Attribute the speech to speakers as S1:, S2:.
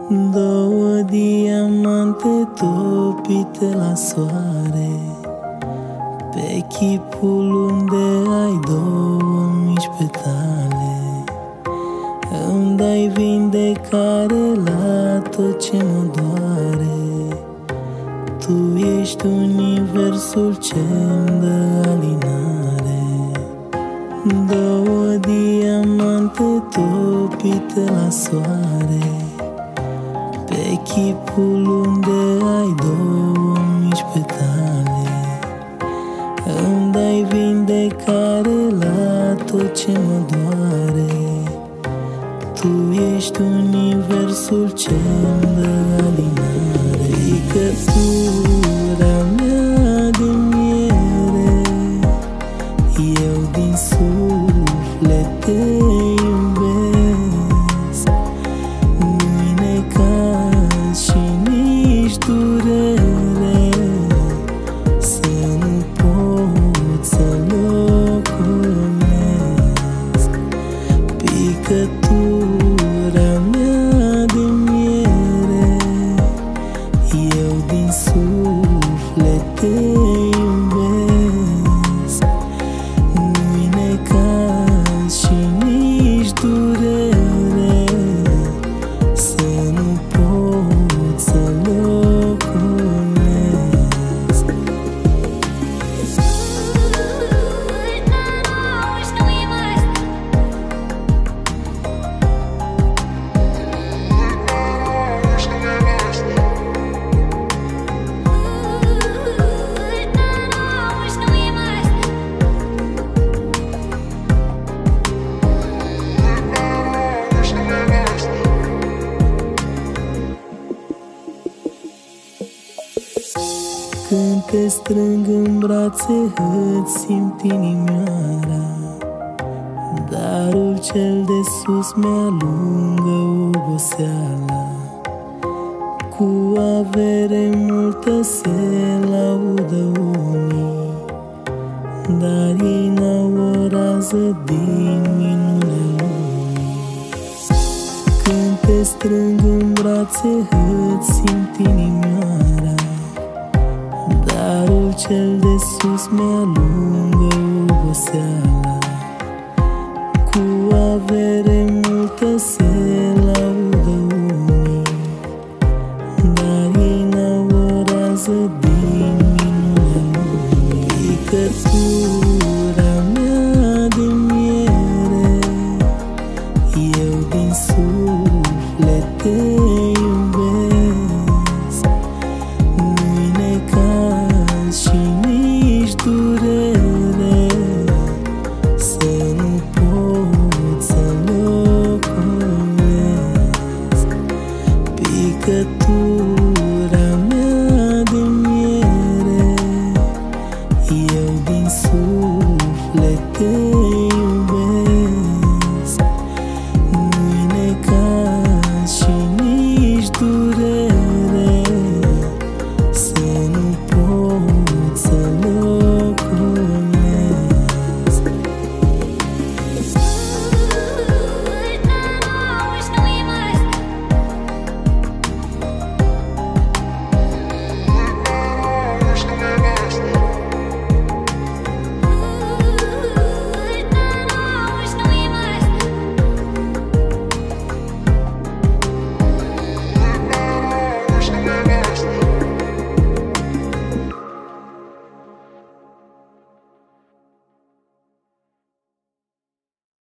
S1: Două diamante topite la soare, pe chipul unde ai două mici petale. Îmi dai vindecare la tot ce mă doare. Tu ești universul ce-mi dă alinare. Două diamante topite la soare, pe chipul unde ai două mici petale. Îmi dai vindecare la tot ce mă doare. Tu ești universul ce-mi dă alinare. Picătura mea de miere, eu din suflet te iubesc. Nu-i necaz și nici durere, să nu pot să locuiesc. Picătura mea de miere, eu din suflet te iubesc. Nu-i necaz și nici durere, să nu pot să locuiesc. Când te strâng în brațe, îți simt inimioara. Darul cel de sus mi-alungă oboseala. Cu avere multă se laudă unii, dar ei n-au o rază din minunea lumii. Când te strâng în brațe, îți simt inimioara. Darul cel de sus mi-alungă oboseala. Cu avere multă se